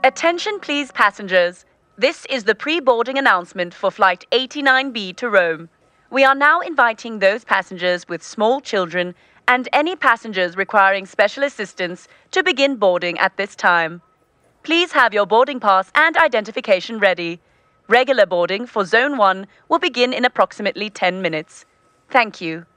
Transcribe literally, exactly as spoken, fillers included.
Attention please passengers. This is the pre-boarding announcement for Flight eighty-nine B to Rome. We are now inviting those passengers with small children and any passengers requiring special assistance to begin boarding at this time. Please have your boarding pass and identification ready. Regular boarding for Zone one will begin in approximately ten minutes. Thank you.